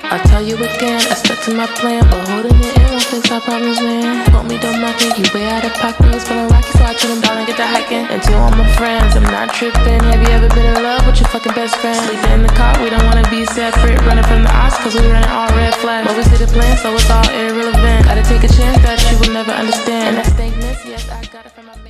I'll tell you again, I stuck to my plan, but holding it in won't fix our problems, man. Homie, don't knock it, you way out of pocket. Was feeling rocky, so I told him down and get to hiking. And to all my friends, I'm not tripping. Have you ever been in love with your fucking best friend? Sleeping in the car, we don't wanna be separate. Running from the odds, cause we running all red flags. But we see the plan, so it's all irrelevant. Gotta take a chance that you will never understand. And that stankness, yes, I got it from my